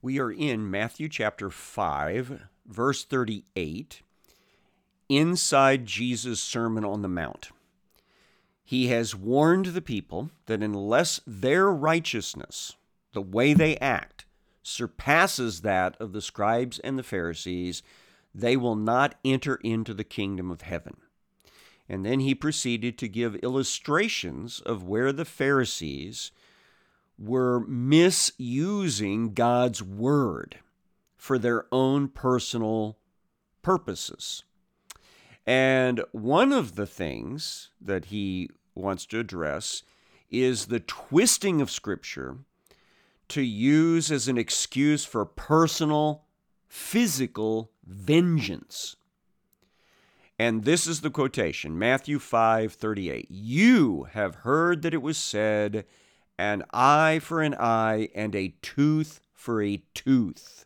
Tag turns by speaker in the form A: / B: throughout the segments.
A: We are in Matthew chapter 5, verse 38, inside Jesus' Sermon on the Mount. He has warned the people that unless their righteousness, the way they act, surpasses that of the scribes and the Pharisees, they will not enter into the kingdom of heaven. And then he proceeded to give illustrations of where the Pharisees were misusing God's word for their own personal purposes. And one of the things that he wants to address is the twisting of Scripture to use as an excuse for personal, physical vengeance. And this is the quotation, Matthew 5:38. You have heard that it was said, an eye for an eye and a tooth for a tooth.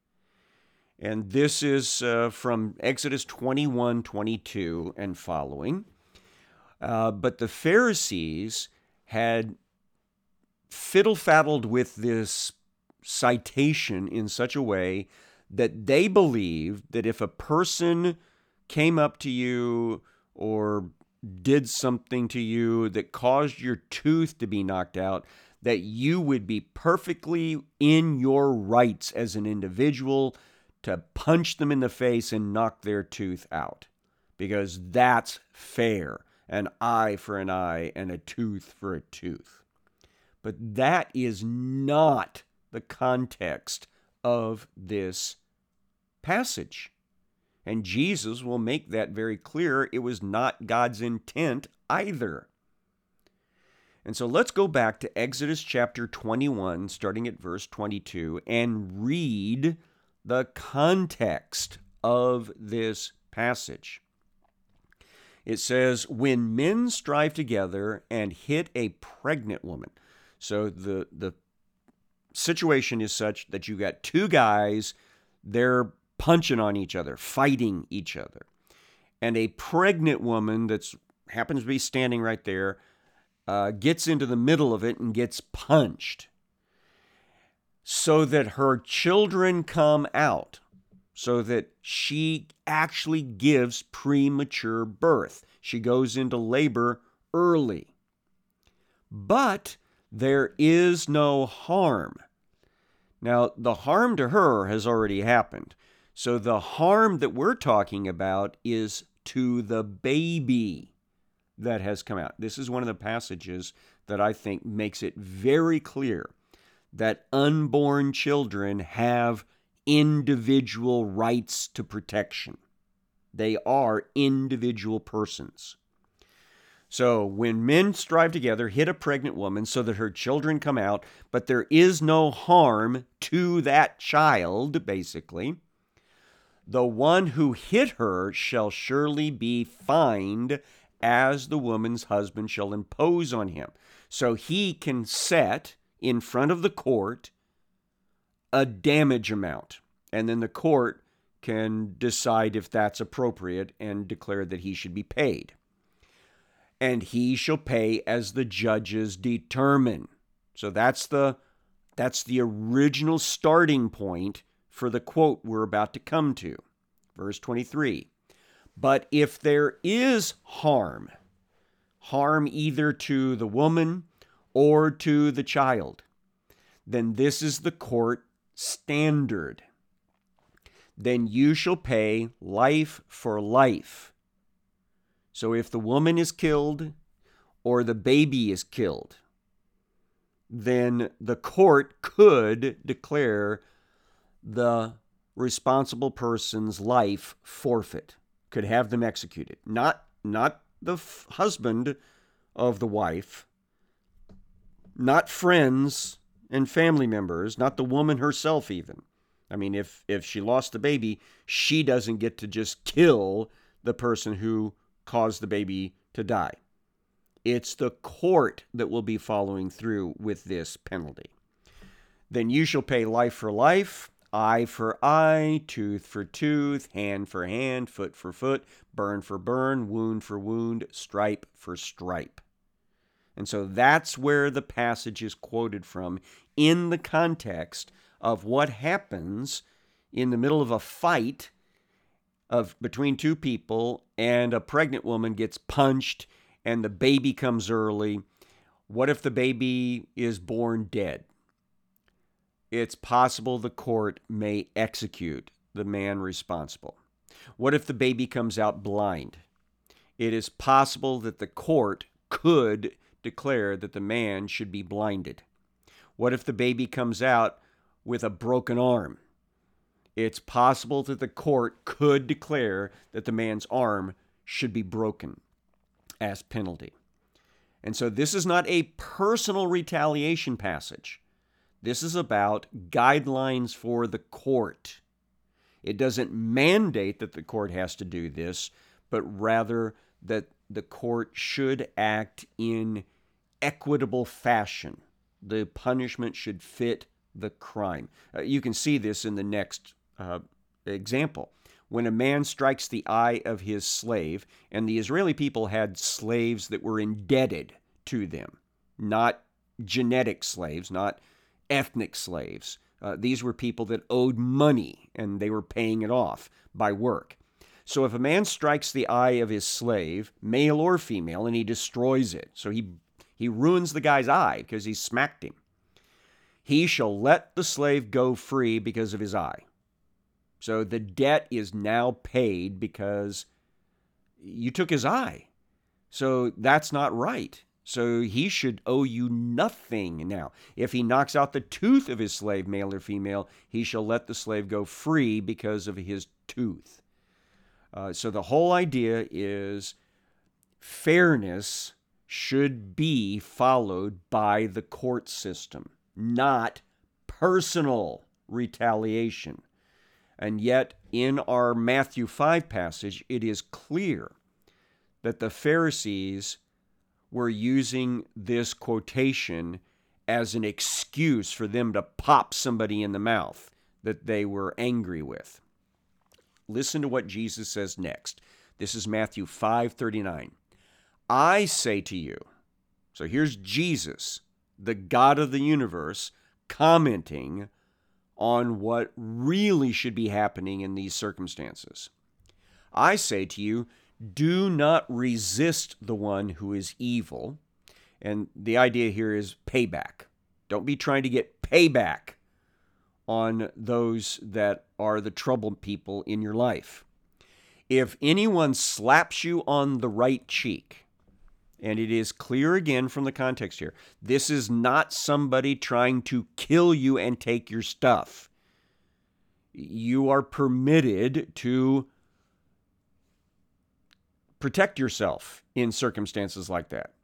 A: And this is from Exodus 21:22 and following. But the Pharisees had fiddle-faddled with this citation in such a way that they believed that if a person came up to you or did something to you that caused your tooth to be knocked out, that you would be perfectly in your rights as an individual to punch them in the face and knock their tooth out, because that's fair, an eye for an eye and a tooth for a tooth. But that is not the context of this passage. And Jesus will make that very clear. It was not God's intent either. And so let's go back to Exodus chapter 21, starting at verse 22, and read the context of this passage. It says, when men strive together and hit a pregnant woman. So the situation is such that you got two guys, they're punching on each other, fighting each other. And a pregnant woman that happens to be standing right there gets into the middle of it and gets punched so that her children come out, so that she actually gives premature birth. She goes into labor early. But there is no harm. Now, the harm to her has already happened. So the harm that we're talking about is to the baby that has come out. This is one of the passages that I think makes it very clear that unborn children have individual rights to protection. They are individual persons. So when men strive together, hit a pregnant woman so that her children come out, but there is no harm to that child, basically, the one who hit her shall surely be fined, as the woman's husband shall impose on him. So he can set in front of the court a damage amount, and then the court can decide if that's appropriate and declare that he should be paid. And he shall pay as the judges determine. So that's the original starting point for the quote we're about to come to. Verse 23. But if there is harm either to the woman or to the child, then this is the court standard. Then you shall pay life for life. So if the woman is killed or the baby is killed, then the court could declare the responsible person's life forfeit, could have them executed. Not the husband of the wife, not friends and family members, not the woman herself even. I mean, if she lost the baby, she doesn't get to just kill the person who caused the baby to die. It's the court that will be following through with this penalty. Then you shall pay life for life, eye for eye, tooth for tooth, hand for hand, foot for foot, burn for burn, wound for wound, stripe for stripe. And so that's where the passage is quoted from in the context of what happens in the middle of a fight between two people, and a pregnant woman gets punched and the baby comes early. What if the baby is born dead? It's possible the court may execute the man responsible. What if the baby comes out blind? It is possible that the court could declare that the man should be blinded. What if the baby comes out with a broken arm? It's possible that the court could declare that the man's arm should be broken as penalty. And so this is not a personal retaliation passage. This is about guidelines for the court. It doesn't mandate that the court has to do this, but rather that the court should act in equitable fashion. The punishment should fit the crime. You can see this in the next example. When a man strikes the eye of his slave, and the Israeli people had slaves that were indebted to them, not genetic slaves, not ethnic slaves. These were people that owed money, and they were paying it off by work. So if a man strikes the eye of his slave, male or female, and he destroys it, so he ruins the guy's eye because he smacked him, he shall let the slave go free because of his eye. So the debt is now paid because you took his eye. So that's not right. So he should owe you nothing now. If he knocks out the tooth of his slave, male or female, he shall let the slave go free because of his tooth. So the whole idea is fairness should be followed by the court system, not personal retaliation. And yet, in our Matthew 5 passage, it is clear that the Pharisees were using this quotation as an excuse for them to pop somebody in the mouth that they were angry with. Listen to what Jesus says next. This is Matthew 5:39. I say to you, so here's Jesus, the God of the universe, commenting on what really should be happening in these circumstances. I say to you, do not resist the one who is evil. And the idea here is payback. Don't be trying to get payback on those that are the troubled people in your life. If anyone slaps you on the right cheek, and it is clear again from the context here, this is not somebody trying to kill you and take your stuff. You are permitted to protect yourself in circumstances like that.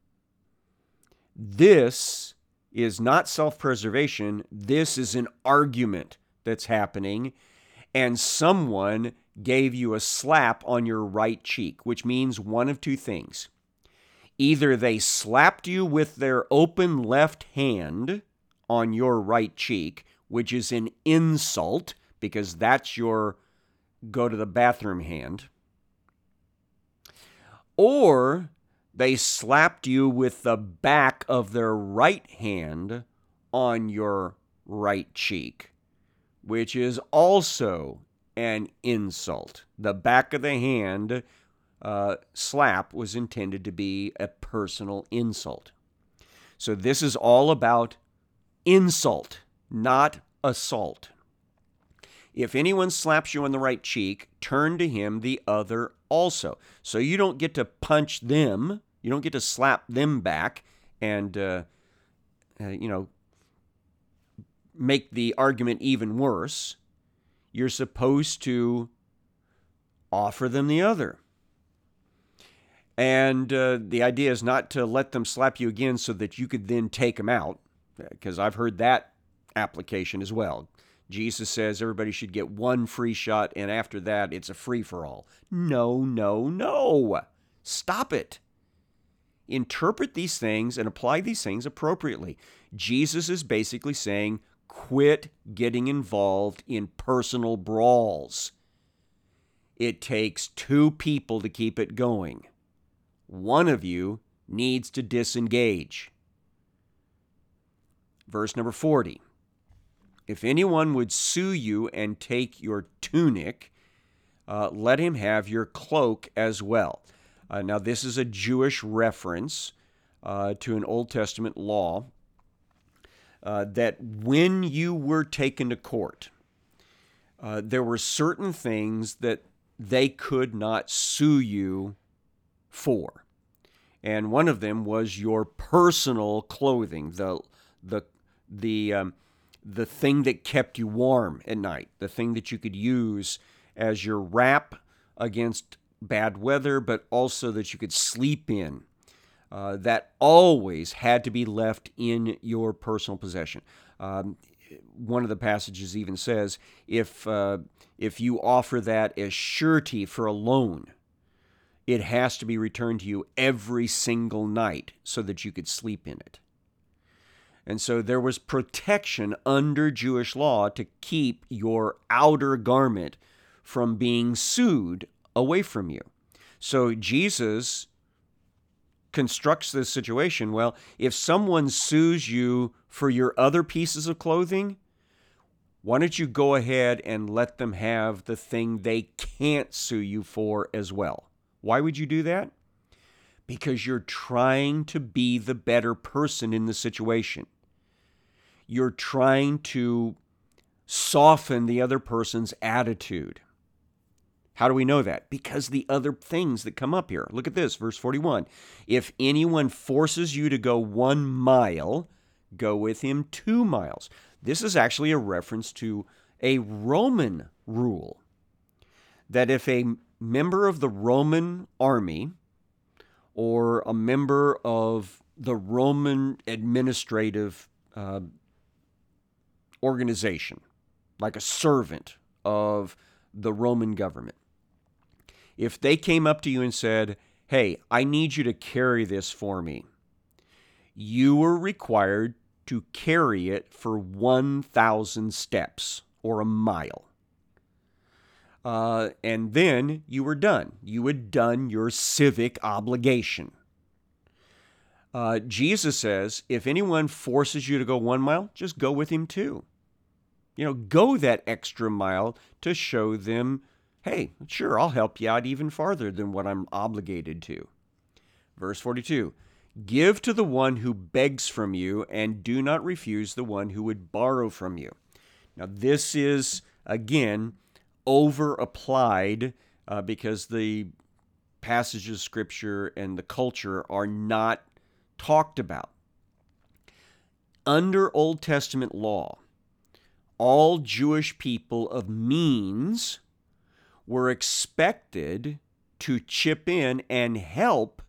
A: This is not self-preservation. This is an argument that's happening, and someone gave you a slap on your right cheek, which means one of two things. Either they slapped you with their open left hand on your right cheek, which is an insult because that's your go to the bathroom hand, or they slapped you with the back of their right hand on your right cheek, which is also an insult. The back of the hand slap was intended to be a personal insult. So this is all about insult, not assault. If anyone slaps you on the right cheek, turn to him the other also. So you don't get to punch them. You don't get to slap them back and, make the argument even worse. You're supposed to offer them the other. And the idea is not to let them slap you again so that you could then take them out, because I've heard that application as well. Jesus says everybody should get one free shot, and after that, it's a free-for-all. No, no, no. Stop it. Interpret these things and apply these things appropriately. Jesus is basically saying, quit getting involved in personal brawls. It takes two people to keep it going. One of you needs to disengage. Verse number 40. if anyone would sue you and take your tunic, let him have your cloak as well. Now, this is a Jewish reference to an Old Testament law that when you were taken to court, there were certain things that they could not sue you for. And one of them was your personal clothing, the thing that kept you warm at night, the thing that you could use as your wrap against bad weather, but also that you could sleep in. That always had to be left in your personal possession. One of the passages even says, if you offer that as surety for a loan, it has to be returned to you every single night so that you could sleep in it. And so there was protection under Jewish law to keep your outer garment from being sued away from you. So Jesus constructs this situation. Well, if someone sues you for your other pieces of clothing, why don't you go ahead and let them have the thing they can't sue you for as well? Why would you do that? Because you're trying to be the better person in the situation. You're trying to soften the other person's attitude. How do we know that? Because the other things that come up here. Look at this, verse 41. If anyone forces you to go 1 mile, go with him 2 miles. This is actually a reference to a Roman rule that if a member of the Roman army or a member of the Roman administrative organization, like a servant of the Roman government, if they came up to you and said, hey, I need you to carry this for me, you were required to carry it for 1,000 steps or a mile. And then you were done. You had done your civic obligation. Jesus says, if anyone forces you to go 1 mile, just go with him too. Go that extra mile to show them, hey, sure, I'll help you out even farther than what I'm obligated to. Verse 42, give to the one who begs from you, and do not refuse the one who would borrow from you. Now, this is, again, over-applied because the passages of Scripture and the culture are not talked about. Under Old Testament law, all Jewish people of means were expected to chip in and help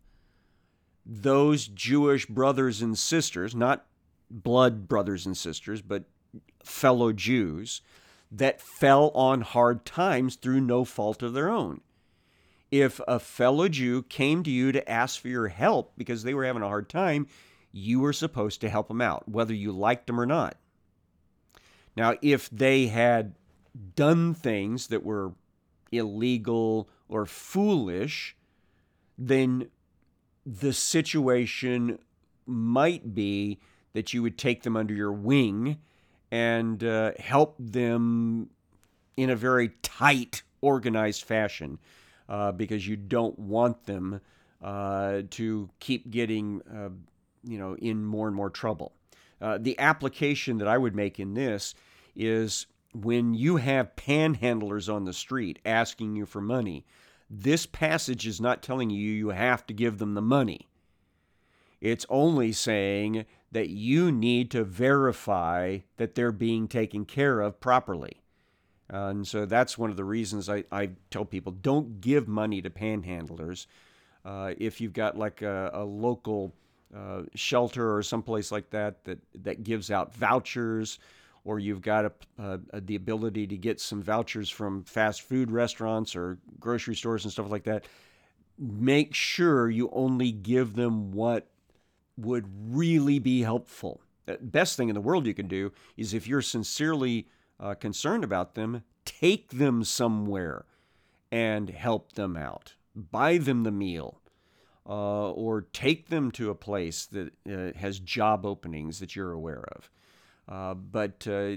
A: those Jewish brothers and sisters, not blood brothers and sisters, but fellow Jews, that fell on hard times through no fault of their own. If a fellow Jew came to you to ask for your help because they were having a hard time, you were supposed to help them out, whether you liked them or not. Now, if they had done things that were illegal or foolish, then the situation might be that you would take them under your wing and help them in a very tight, organized fashion because you don't want them to keep getting in more and more trouble. The application that I would make in this is when you have panhandlers on the street asking you for money, this passage is not telling you you have to give them the money. It's only saying that you need to verify that they're being taken care of properly. And so that's one of the reasons I tell people, don't give money to panhandlers. If you've got like a local shelter or someplace like that gives out vouchers, or you've got the ability to get some vouchers from fast food restaurants or grocery stores and stuff like that, make sure you only give them what would really be helpful. The best thing in the world you can do is, if you're sincerely concerned about them, take them somewhere and help them out. Buy them the meal. Or take them to a place that has job openings that you're aware of. But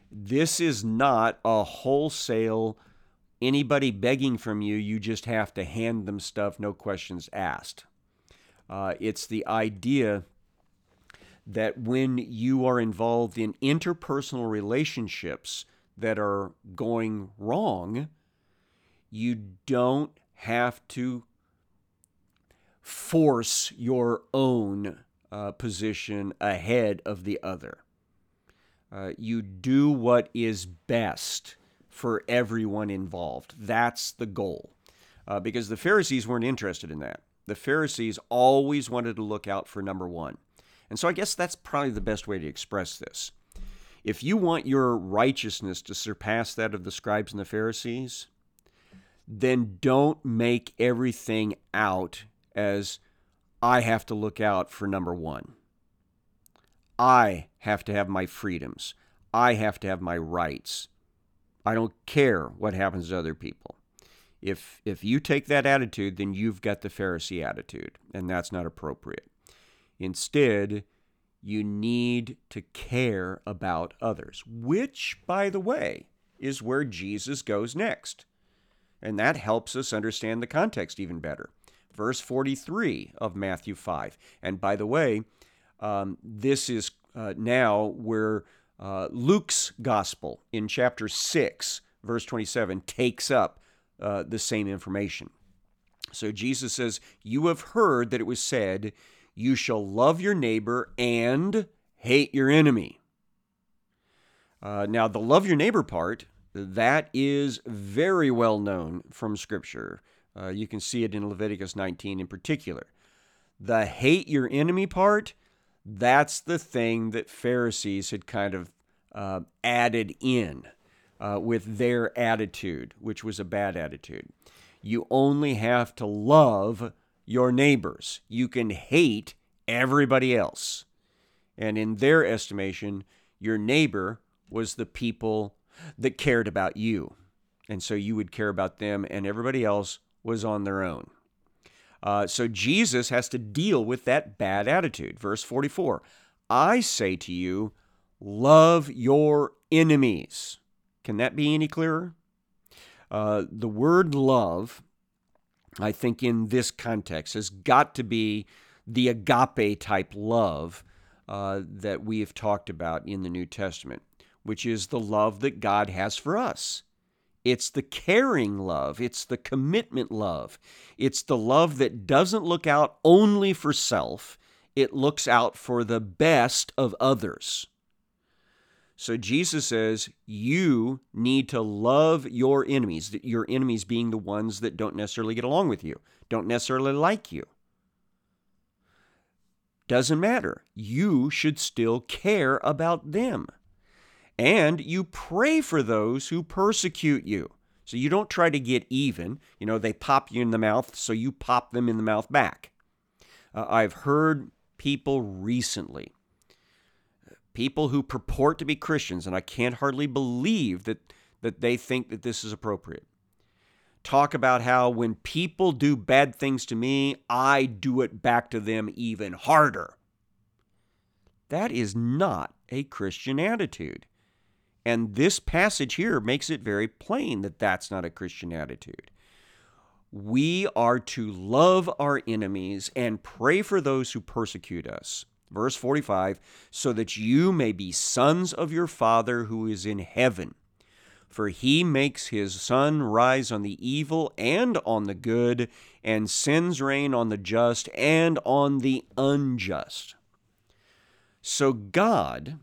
A: This is not a wholesale, anybody begging from you, you just have to hand them stuff, no questions asked. It's the idea that when you are involved in interpersonal relationships that are going wrong, you don't have to force your own position ahead of the other. You do what is best for everyone involved. That's the goal. Because the Pharisees weren't interested in that. The Pharisees always wanted to look out for number one. And so I guess that's probably the best way to express this. If you want your righteousness to surpass that of the scribes and the Pharisees, then don't make everything out as I have to look out for number one. I have to have my freedoms. I have to have my rights. I don't care what happens to other people. If you take that attitude, then you've got the Pharisee attitude, and that's not appropriate. Instead, you need to care about others, which, by the way, is where Jesus goes next. And that helps us understand the context even better. Verse 43 of Matthew 5. And by the way, this is now where Luke's gospel in chapter 6, verse 27, takes up the same information. So Jesus says, "You have heard that it was said, you shall love your neighbor and hate your enemy." Now, the love your neighbor part, that is very well known from Scripture. You can see it in Leviticus 19 in particular. The hate your enemy part, that's the thing that Pharisees had kind of added in with their attitude, which was a bad attitude. You only have to love your neighbors. You can hate everybody else. And in their estimation, your neighbor was the people that cared about you. And so you would care about them, and everybody else was on their own. So Jesus has to deal with that bad attitude. Verse 44, "I say to you, love your enemies." Can that be any clearer? The word love, I think in this context, has got to be the agape type love that we have talked about in the New Testament, which is the love that God has for us. It's the caring love. It's the commitment love. It's the love that doesn't look out only for self. It looks out for the best of others. So Jesus says, you need to love your enemies being the ones that don't necessarily get along with you, don't necessarily like you. Doesn't matter. You should still care about them. And you pray for those who persecute you. So you don't try to get even. They pop you in the mouth, so you pop them in the mouth back. I've heard people recently, people who purport to be Christians, and I can't hardly believe that they think that this is appropriate, talk about how when people do bad things to me, I do it back to them even harder. That is not a Christian attitude. And this passage here makes it very plain that that's not a Christian attitude. We are to love our enemies and pray for those who persecute us. Verse 45, "So that you may be sons of your Father who is in heaven. For he makes his sun rise on the evil and on the good, and sends rain on the just and on the unjust." So God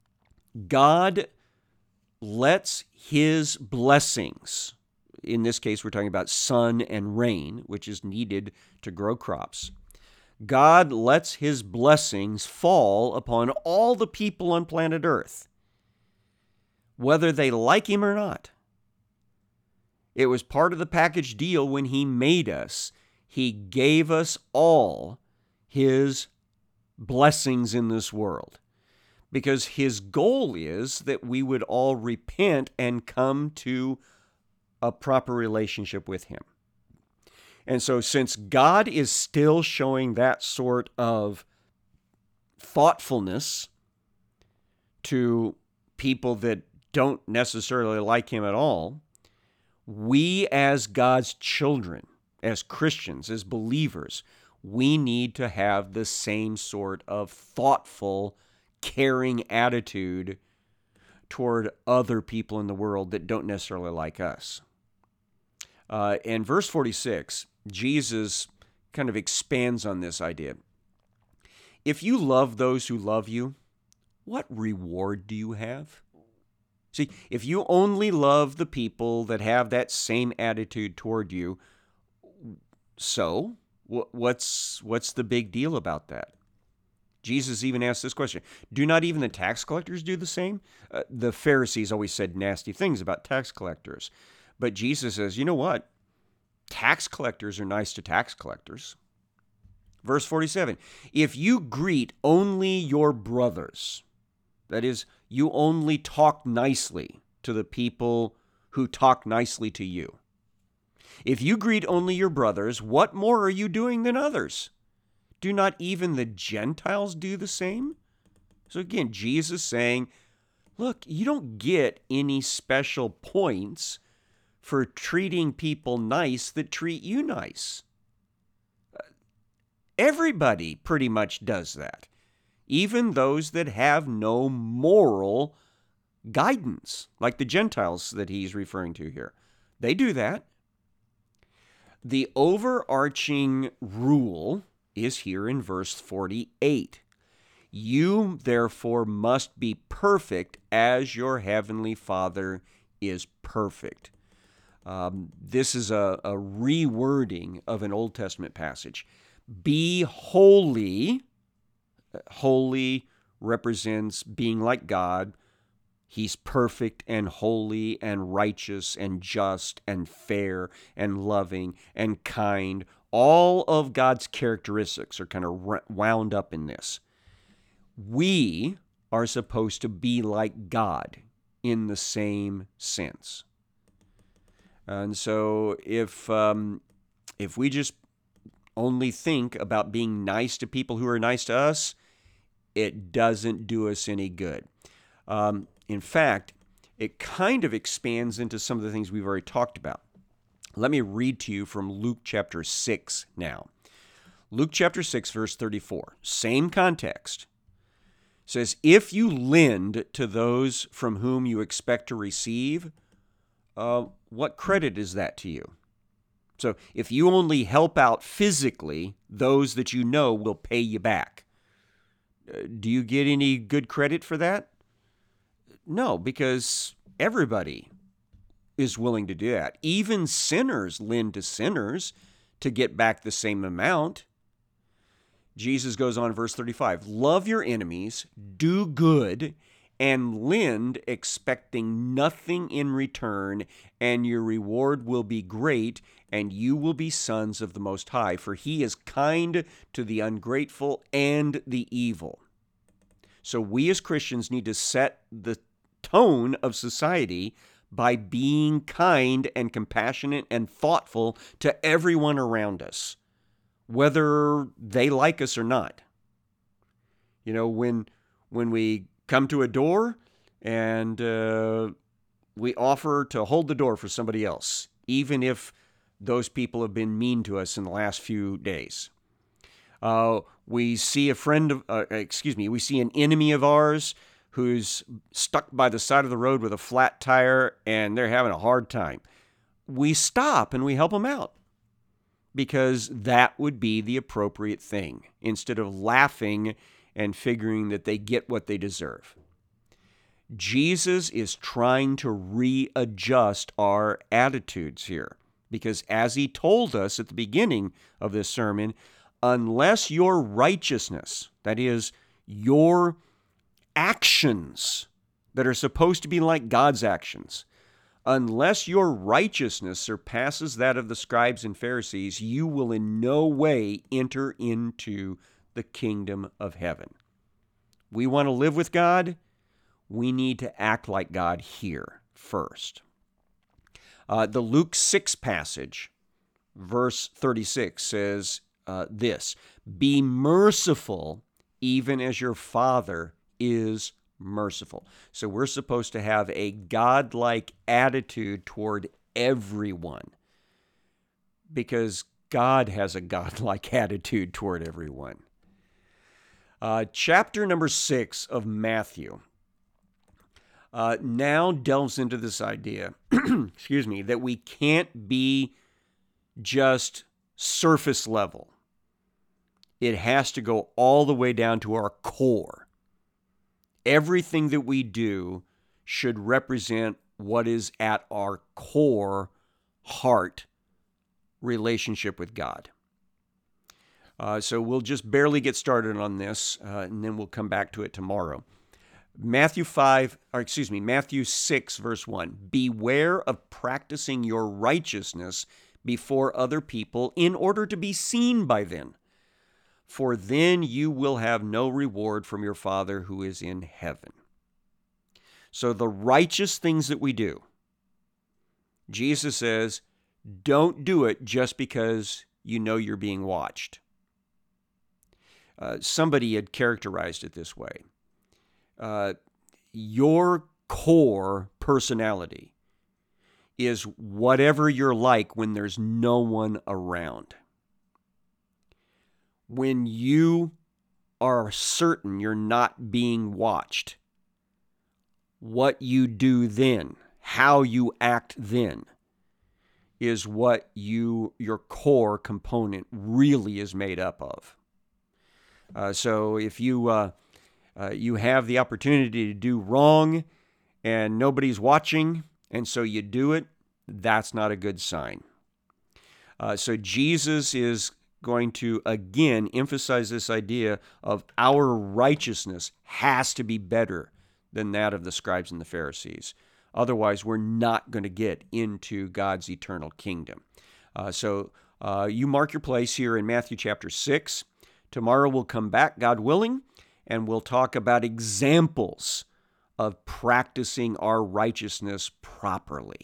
A: lets his blessings, in this case we're talking about sun and rain, which is needed to grow crops. God lets his blessings fall upon all the people on planet Earth, whether they like him or not. It was part of the package deal when he made us. He gave us all his blessings in this world, because his goal is that we would all repent and come to a proper relationship with him. And so since God is still showing that sort of thoughtfulness to people that don't necessarily like him at all, we as God's children, as Christians, as believers, we need to have the same sort of thoughtful, caring attitude toward other people in the world that don't necessarily like us. In verse 46, Jesus kind of expands on this idea. If you love those who love you, what reward do you have? See, if you only love the people that have that same attitude toward you, so what's the big deal about that? Jesus even asked this question. Do not even the tax collectors do the same? The Pharisees always said nasty things about tax collectors. But Jesus says, you know what? Tax collectors are nice to tax collectors. Verse 47, if you greet only your brothers, that is, you only talk nicely to the people who talk nicely to you. If you greet only your brothers, what more are you doing than others? Do not even the Gentiles do the same? So again, Jesus saying, look, you don't get any special points for treating people nice that treat you nice. Everybody pretty much does that. Even those that have no moral guidance, like the Gentiles that he's referring to here. They do that. The overarching rule is here in verse 48. You, therefore, must be perfect as your heavenly Father is perfect. This is a rewording of an Old Testament passage. Be holy. Holy represents being like God. He's perfect and holy and righteous and just and fair and loving and kind. All of God's characteristics are kind of wound up in this. We are supposed to be like God in the same sense. And so if we just only think about being nice to people who are nice to us, it doesn't do us any good. In fact, it kind of expands into some of the things we've already talked about. Let me read to you from Luke chapter 6 now. Luke chapter 6, verse 34, same context, says, if you lend to those from whom you expect to receive, what credit is that to you? So if you only help out physically, those that you know will pay you back. Do you get any good credit for that? No, because everybody is willing to do that. Even sinners lend to sinners to get back the same amount. Jesus goes on, verse 35, love your enemies, do good, and lend expecting nothing in return, and your reward will be great, and you will be sons of the Most High, for he is kind to the ungrateful and the evil. So we as Christians need to set the tone of society by being kind and compassionate and thoughtful to everyone around us, whether they like us or not. You know, when we come to a door and we offer to hold the door for somebody else, even if those people have been mean to us in the last few days. We see we see an enemy of ours who's stuck by the side of the road with a flat tire and they're having a hard time. We stop and we help them out because that would be the appropriate thing instead of laughing and figuring that they get what they deserve. Jesus is trying to readjust our attitudes here because as he told us at the beginning of this sermon, unless your righteousness, that is, your actions that are supposed to be like God's actions, unless your righteousness surpasses that of the scribes and Pharisees, you will in no way enter into the kingdom of heaven. We want to live with God. We need to act like God here first. The Luke 6 passage, verse 36, says this, be merciful even as your Father is merciful. So we're supposed to have a godlike attitude toward everyone because God has a godlike attitude toward everyone. Chapter number 6 of Matthew now delves into this idea, that we can't be just surface level. It has to go all the way down to our core. Everything that we do should represent what is at our core heart relationship with God. So we'll just barely get started on this, and then we'll come back to it tomorrow. Matthew 6, verse 1. Beware of practicing your righteousness before other people in order to be seen by them, for then you will have no reward from your Father who is in heaven. So the righteous things that we do, Jesus says, don't do it just because you know you're being watched. Somebody had characterized it this way. Your core personality is whatever you're like when there's no one around. When you are certain you're not being watched, what you do then, how you act then, is what your core component really is made up of. So if you have the opportunity to do wrong and nobody's watching, and so you do it, that's not a good sign. So Jesus is going to, again, emphasize this idea of our righteousness has to be better than that of the scribes and the Pharisees. Otherwise, we're not going to get into God's eternal kingdom. So you mark your place here in Matthew chapter 6. Tomorrow we'll come back, God willing, and we'll talk about examples of practicing our righteousness properly.